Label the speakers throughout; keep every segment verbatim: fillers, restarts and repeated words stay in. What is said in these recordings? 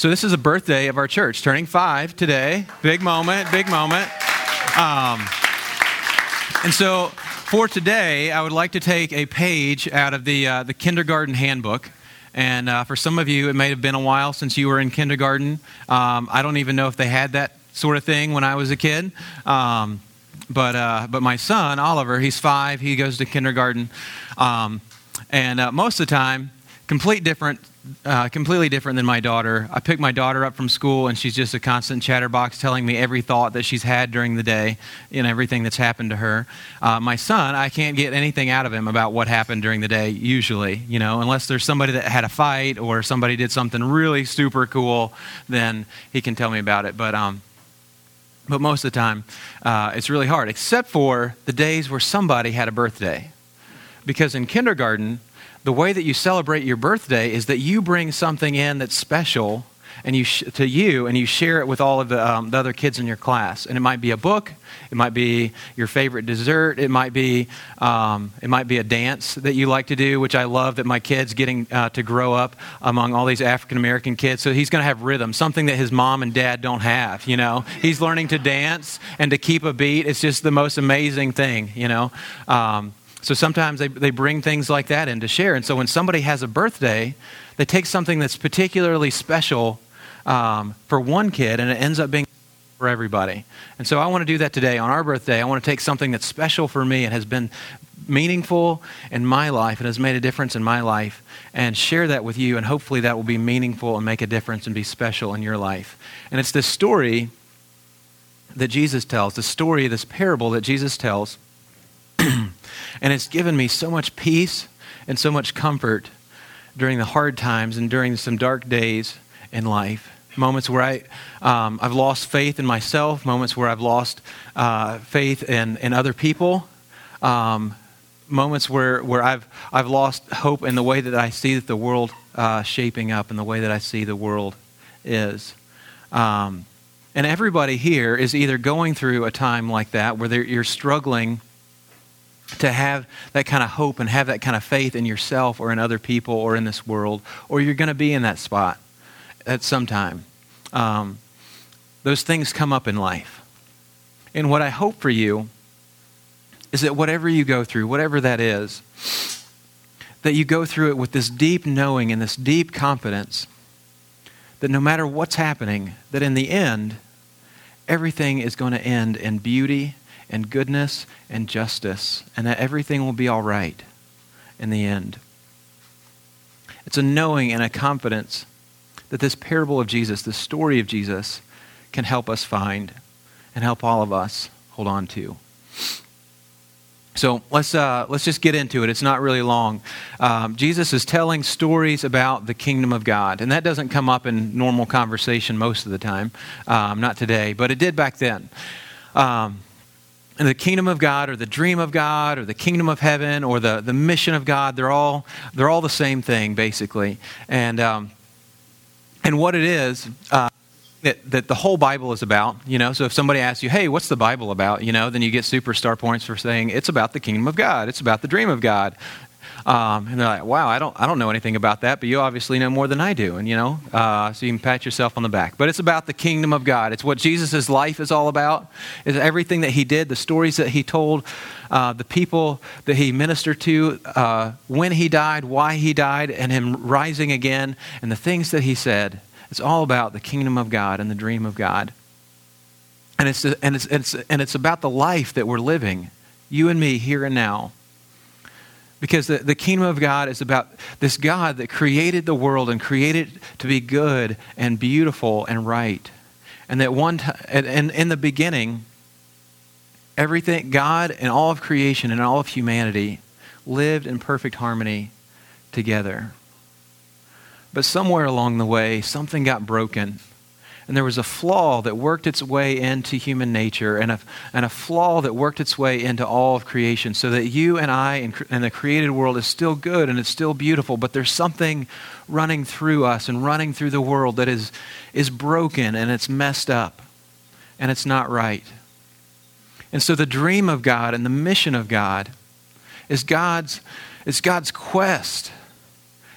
Speaker 1: So this is a birthday of our church, turning five today. Big moment, big moment. Um, and so for today, I would like to take a page out of the uh, the kindergarten handbook. And uh, for some of you, it may have been a while since you were in kindergarten. Um, I don't even know if they had that sort of thing when I was a kid. Um, but uh, but my son, Oliver, he's five. He goes to kindergarten. Um, and uh, most of the time, complete different, uh, completely different than my daughter. I pick my daughter up from school, and she's just a constant chatterbox telling me every thought that she's had during the day and everything that's happened to her. Uh, my son, I can't get anything out of him about what happened during the day, usually, you know, unless there's somebody that had a fight or somebody did something really super cool, then he can tell me about it. But um, but most of the time, uh, it's really hard, except for the days where somebody had a birthday. Because in kindergarten, the way that you celebrate your birthday is that you bring something in that's special and you sh- to you, and you share it with all of the, um, the other kids in your class. And it might be a book, it might be your favorite dessert, it might be um, it might be a dance that you like to do, which I love that my kid's getting uh, to grow up among all these African American kids. So he's going to have rhythm, something that his mom and dad don't have. You know, he's learning to dance and to keep a beat. It's just the most amazing thing. You know. Um, So sometimes they, they bring things like that in to share. And so when somebody has a birthday, they take something that's particularly special um, for one kid, and it ends up being for everybody. And so I want to do that today. On our birthday, I want to take something that's special for me and has been meaningful in my life and has made a difference in my life and share that with you, and hopefully that will be meaningful and make a difference and be special in your life. And it's this story that Jesus tells, the story, this parable that Jesus tells. And it's given me so much peace and so much comfort during the hard times and during some dark days in life. Moments where I, um, I've lost faith in myself, moments where I've lost uh, faith in, in other people, um, moments where, where I've, I've lost hope in the way that I see that the world uh, shaping up and the way that I see the world is. Um, and everybody here is either going through a time like that where you're struggling to have that kind of hope and have that kind of faith in yourself or in other people or in this world, or you're going to be in that spot at some time. Um, those things come up in life. And what I hope for you is that whatever you go through, whatever that is, that you go through it with this deep knowing and this deep confidence that no matter what's happening, that in the end, everything is going to end in beauty and goodness and justice, and that everything will be all right in the end. It's a knowing and a confidence that this parable of Jesus, this story of Jesus, can help us find and help all of us hold on to. So let's uh, let's just get into it. It's not really long. Um, Jesus is telling stories about the kingdom of God, and that doesn't come up in normal conversation most of the time. Um, not today, but it did back then. Um, And the kingdom of God, or the dream of God, or the kingdom of heaven, or the, the mission of God, they're all they're all the same thing, basically. And um, and what it is uh, that that the whole Bible is about, you know. So if somebody asks you, "Hey, what's the Bible about?" You know, then you get superstar points for saying it's about the kingdom of God. It's about the dream of God. Um, and they're like, wow, I don't I don't know anything about that, but you obviously know more than I do. And, you know, uh, so you can pat yourself on the back. But it's about the kingdom of God. It's what Jesus' life is all about. It's everything that he did, the stories that he told, uh, the people that he ministered to, uh, when he died, why he died, and him rising again, and the things that he said. It's all about the kingdom of God and the dream of God. And it's and it's, it's and it's about the life that we're living, you and me, here and now. Because the, the kingdom of God is about this God that created the world and created it to be good and beautiful and right. And that one time, and, and in the beginning, everything, God and all of creation and all of humanity lived in perfect harmony together. But somewhere along the way, something got broken. And there was a flaw that worked its way into human nature, and a, and a flaw that worked its way into all of creation, so that you and I and, and the created world is still good and it's still beautiful, but there's something running through us and running through the world that is, is broken and it's messed up and it's not right. And so the dream of God and the mission of God is God's, is God's quest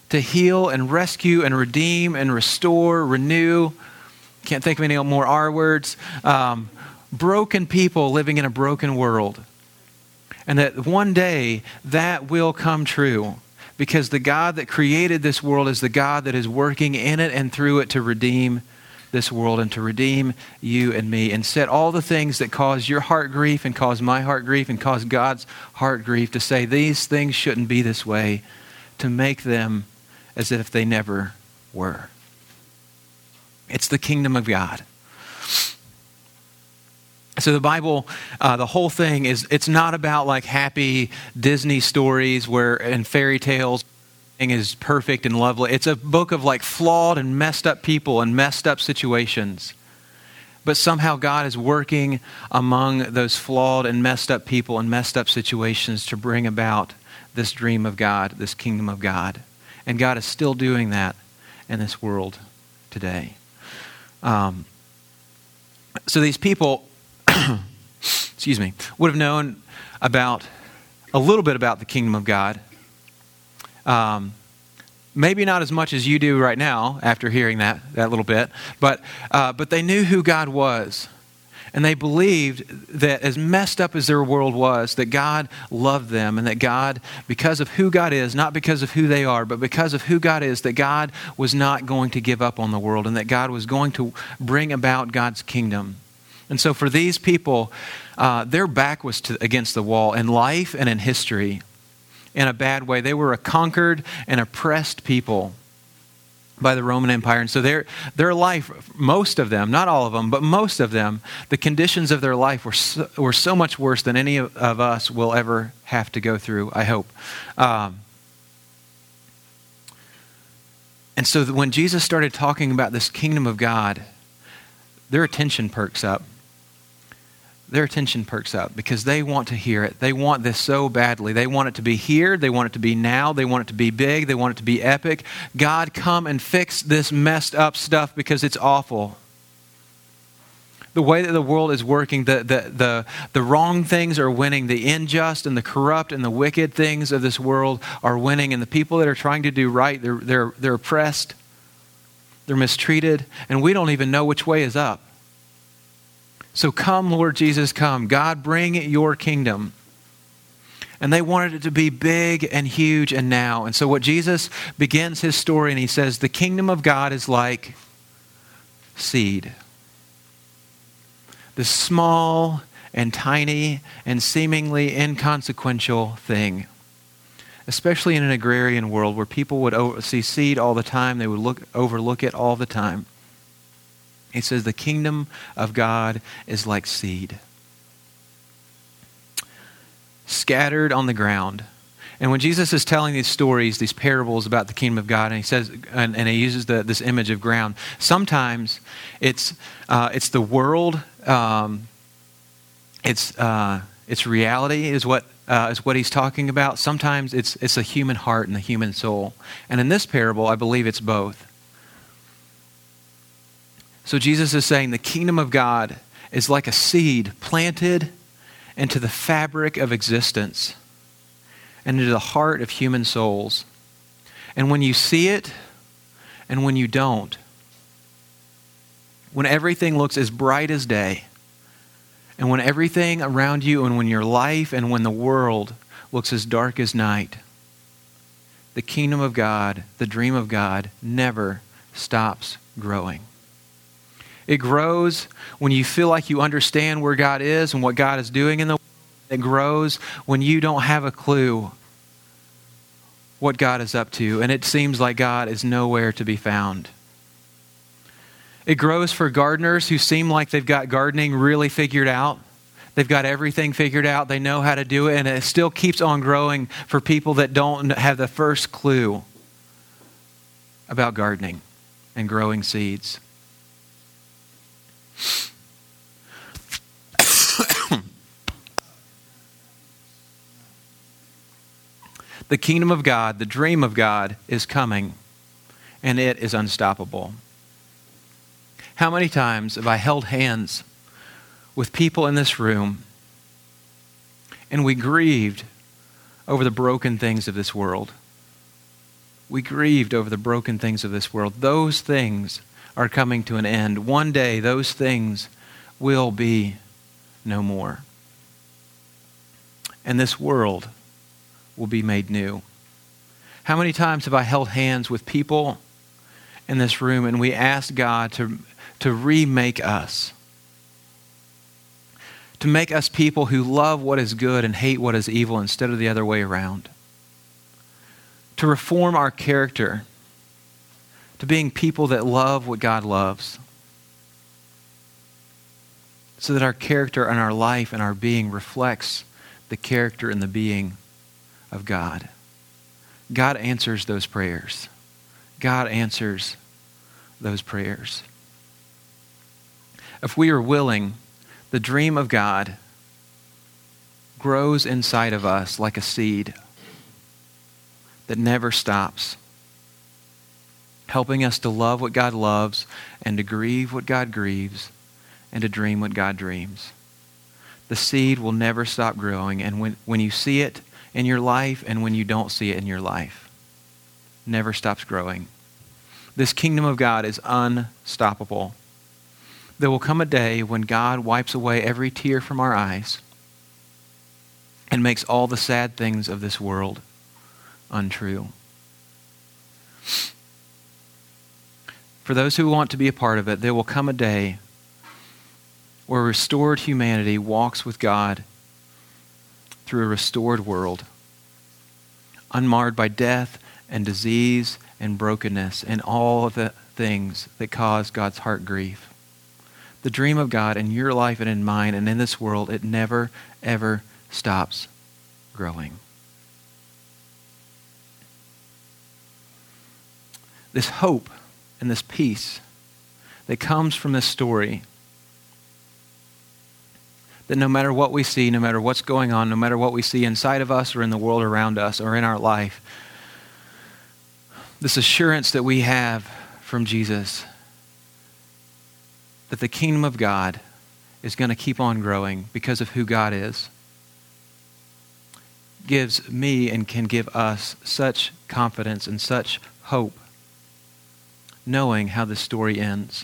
Speaker 1: to heal and rescue and redeem and restore, renew. Can't think of any more R words. Um, broken people living in a broken world. And that one day that will come true, because the God that created this world is the God that is working in it and through it to redeem this world and to redeem you and me and set all the things that cause your heart grief and cause my heart grief and cause God's heart grief, to say these things shouldn't be this way, to make them as if they never were. It's the kingdom of God. So the Bible, uh, the whole thing is, it's not about like happy Disney stories where, and fairy tales, is perfect and lovely. It's a book of like flawed and messed up people and messed up situations. But somehow God is working among those flawed and messed up people and messed up situations to bring about this dream of God, this kingdom of God. And God is still doing that in this world today. Um, so these people, excuse me, would have known about a little bit about the kingdom of God. Um, maybe not as much as you do right now after hearing that that little bit, but uh, but they knew who God was, and they believed that as messed up as their world was, that God loved them, and that God, because of who God is, not because of who they are, but because of who God is, that God was not going to give up on the world, and that God was going to bring about God's kingdom. And so for these people, uh, their back was to, against the wall in life and in history. In a bad way. They were a conquered and oppressed people by the Roman Empire. And so their their life, most of them, not all of them, but most of them, the conditions of their life were so, were so much worse than any of, of us will ever have to go through, I hope. Um, and so when Jesus started talking about this kingdom of God, their attention perks up. Their attention perks up because they want to hear it. They want this so badly. They want it to be here. They want it to be now. They want it to be big. They want it to be epic. God, come and fix this messed up stuff because it's awful. The way that the world is working, the, the, the, the wrong things are winning. The unjust and the corrupt and the wicked things of this world are winning. And the people that are trying to do right, they're, they're, they're oppressed. They're mistreated. And we don't even know which way is up. So come, Lord Jesus, come. God, bring your kingdom. And they wanted it to be big and huge and now. And so what Jesus begins his story, and he says, the kingdom of God is like seed. This small and tiny and seemingly inconsequential thing. Especially in an agrarian world where people would see seed all the time. They would look overlook it all the time. He says the kingdom of God is like seed, scattered on the ground. And when Jesus is telling these stories, these parables about the kingdom of God, and he says, and, and he uses the, this image of ground, sometimes it's uh, it's the world, um, it's uh, it's reality is what uh, is what he's talking about. Sometimes it's it's the human heart and the human soul. And in this parable, I believe it's both. So Jesus is saying the kingdom of God is like a seed planted into the fabric of existence and into the heart of human souls. And when you see it and when you don't, when everything looks as bright as day, and when everything around you and when your life and when the world looks as dark as night, the kingdom of God, the dream of God, never stops growing. It grows when you feel like you understand where God is and what God is doing in the world. It grows when you don't have a clue what God is up to, and it seems like God is nowhere to be found. It grows for gardeners who seem like they've got gardening really figured out. They've got everything figured out. They know how to do it, and it still keeps on growing for people that don't have the first clue about gardening and growing seeds. The kingdom of God, the dream of God is coming, and it is unstoppable. How many times have I held hands with people in this room and we grieved over the broken things of this world? We grieved over the broken things of this world. Those things are coming to an end. One day, those things will be no more. And this world will be made new. How many times have I held hands with people in this room and we asked God to, to remake us? To make us people who love what is good and hate what is evil instead of the other way around. To reform our character to being people that love what God loves. So that our character and our life and our being reflects the character and the being of God. God answers those prayers. God answers those prayers. If we are willing, the dream of God grows inside of us like a seed that never stops, helping us to love what God loves and to grieve what God grieves and to dream what God dreams. The seed will never stop growing, and when, when you see it in your life and when you don't see it in your life, never stops growing. This kingdom of God is unstoppable. There will come a day when God wipes away every tear from our eyes and makes all the sad things of this world untrue. For those who want to be a part of it, there will come a day where restored humanity walks with God through a restored world, unmarred by death and disease and brokenness and all of the things that cause God's heart grief. The dream of God in your life and in mine and in this world, it never, ever stops growing. This hope and this peace that comes from this story, that no matter what we see, no matter what's going on, no matter what we see inside of us or in the world around us or in our life, this assurance that we have from Jesus that the kingdom of God is going to keep on growing because of who God is, gives me and can give us such confidence and such hope, knowing how this story ends.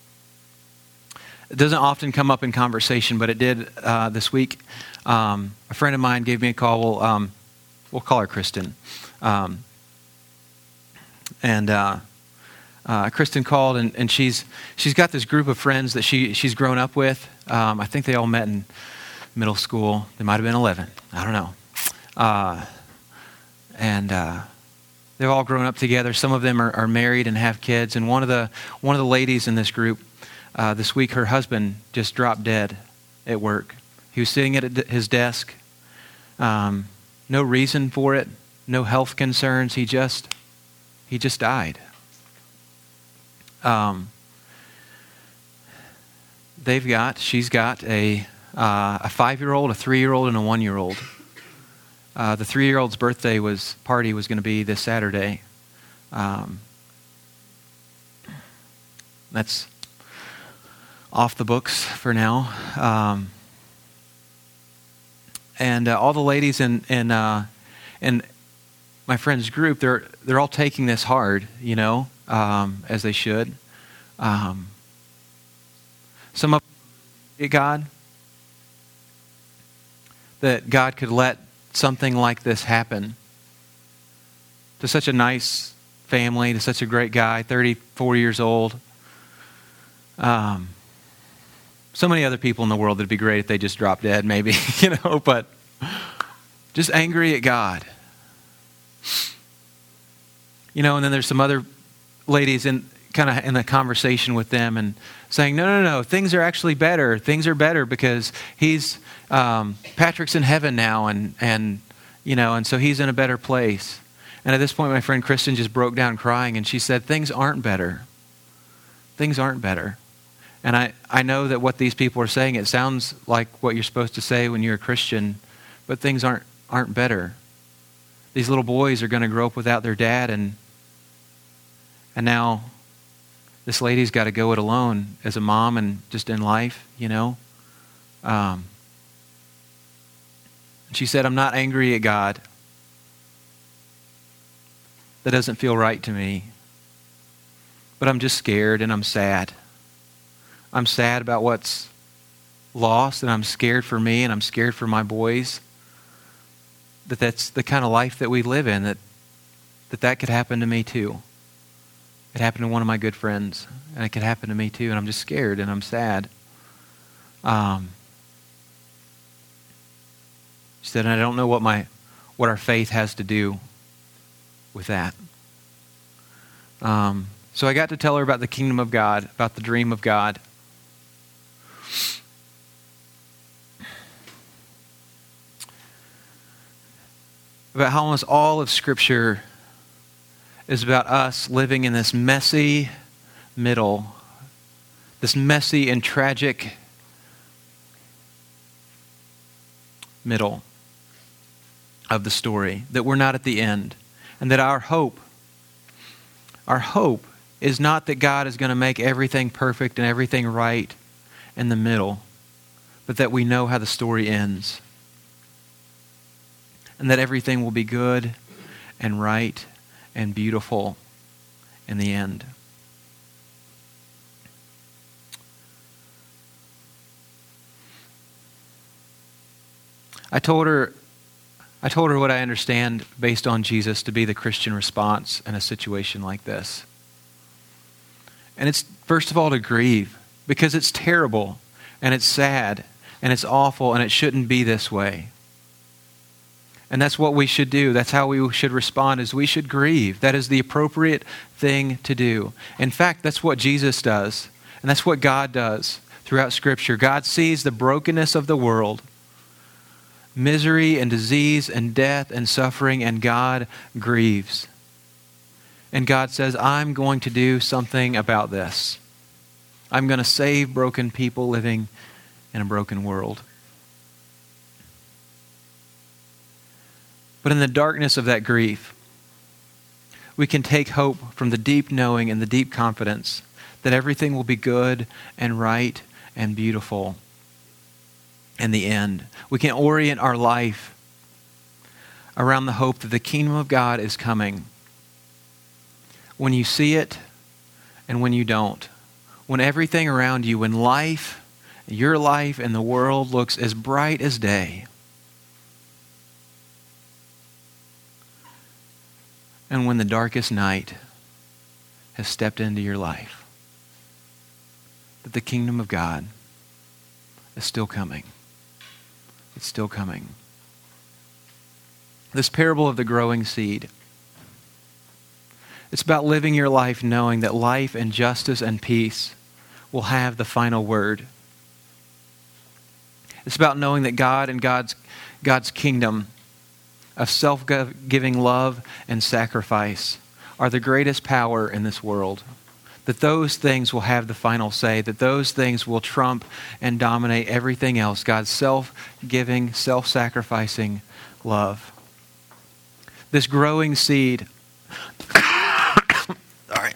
Speaker 1: It doesn't often come up in conversation, but it did uh, this week. Um, a friend of mine gave me a call. We'll, um, we'll call her Kristen. Um, and uh, uh, Kristen called, and, and she's she's got this group of friends that she she's grown up with. Um, I think they all met in middle school. They might have been eleven. I don't know. Uh, and uh, they've all grown up together. Some of them are, are married and have kids. And one of the one of the ladies in this group, uh, this week, her husband just dropped dead at work. He was sitting at his desk. Um, no reason for it. No health concerns. He just he just died. Um, they've got, she's got a uh, a five-year-old, a three-year-old, and a one-year-old. Uh, the three-year-old's birthday was party was going to be this Saturday. Um, that's off the books for now. Um, and uh, all the ladies in in uh, in my friend's group, they're they're all taking this hard, you know, um, as they should. Um, some of God, that God could let something like this happen to such a nice family, to such a great guy, thirty-four years old. Um, so many other people in the world, it'd be great if they just dropped dead, maybe, you know, but just angry at God. You know, and then there's some other ladies in kind of in a conversation with them and saying, no, no, no, things are actually better. Things are better because he's, um, Patrick's in heaven now and, and, you know, and so he's in a better place. And at this point, my friend Kristen just broke down crying and she said, things aren't better. Things aren't better. And I, I know that what these people are saying, it sounds like what you're supposed to say when you're a Christian, but things aren't aren't better. These little boys are going to grow up without their dad, and and now this lady's got to go it alone as a mom and just in life, you know. Um, she said, I'm not angry at God that doesn't feel right to me. But I'm just scared and I'm sad. I'm sad about what's lost, and I'm scared for me, and I'm scared for my boys. That that's the kind of life that we live in, that that, that could happen to me too. It happened to one of my good friends, and it could happen to me too, and I'm just scared and I'm sad. Um, she said, and I don't know what my what our faith has to do with that. Um, so I got to tell her about the kingdom of God, about the dream of God. About how almost all of Scripture is about us living in this messy middle, this messy and tragic middle of the story, that we're not at the end, and that our hope, our hope is not that God is going to make everything perfect and everything right in the middle, but that we know how the story ends. And that everything will be good and right and beautiful in the end. I told her, I told her what I understand based on Jesus to be the Christian response in a situation like this. And it's, first of all, to grieve, because it's terrible and it's sad and it's awful and it shouldn't be this way. And that's what we should do. That's how we should respond, is we should grieve. That is the appropriate thing to do. In fact, that's what Jesus does. And that's what God does throughout Scripture. God sees the brokenness of the world, misery and disease and death and suffering, and God grieves. And God says, I'm going to do something about this. I'm going to save broken people living in a broken world. But in the darkness of that grief, we can take hope from the deep knowing and the deep confidence that everything will be good and right and beautiful in the end. We can orient our life around the hope that the kingdom of God is coming. When you see it and when you don't. When everything around you, when life, your life and the world looks as bright as day. And when the darkest night has stepped into your life, that the kingdom of God is still coming. It's still coming. This parable of the growing seed, it's about living your life knowing that life and justice and peace will have the final word. It's about knowing that God and God's, God's kingdom of self-giving love and sacrifice are the greatest power in this world. That those things will have the final say, that those things will trump and dominate everything else. God's self-giving, self-sacrificing love. This growing seed, sorry,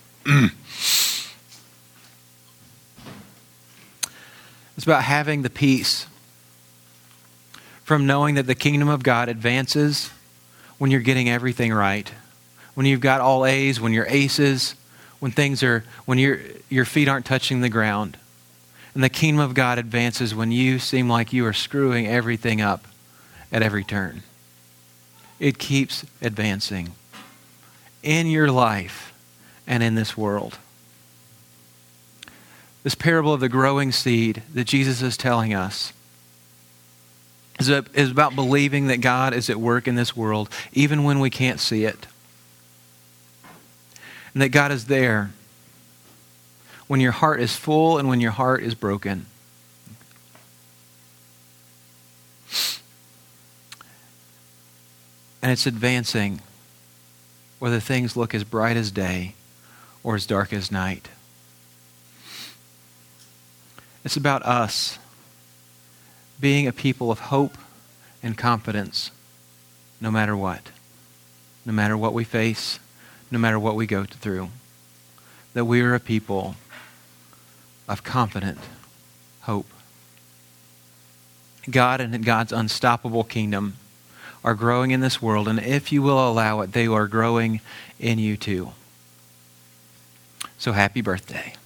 Speaker 1: it's about having the peace from knowing that the kingdom of God advances when you're getting everything right. When you've got all A's, when you're aces, when things are, when your your feet aren't touching the ground. And the kingdom of God advances when you seem like you are screwing everything up at every turn. It keeps advancing in your life and in this world. This parable of the growing seed that Jesus is telling us is about believing that God is at work in this world, even when we can't see it. And that God is there when your heart is full and when your heart is broken. And it's advancing whether things look as bright as day or as dark as night. It's about us being a people of hope and confidence no matter what. No matter what we face, no matter what we go through. That we are a people of confident hope. God and God's unstoppable kingdom are growing in this world, and if you will allow it, they are growing in you too. So happy birthday.